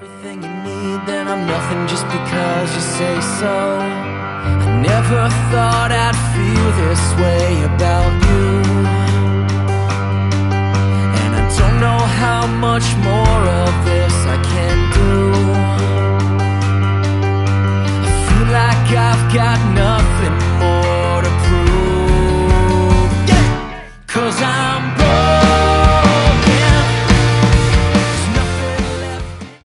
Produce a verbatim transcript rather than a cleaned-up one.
everything you need, then I'm nothing just because you say so. I never thought I'd feel this way about you, and I don't know how much more of this I can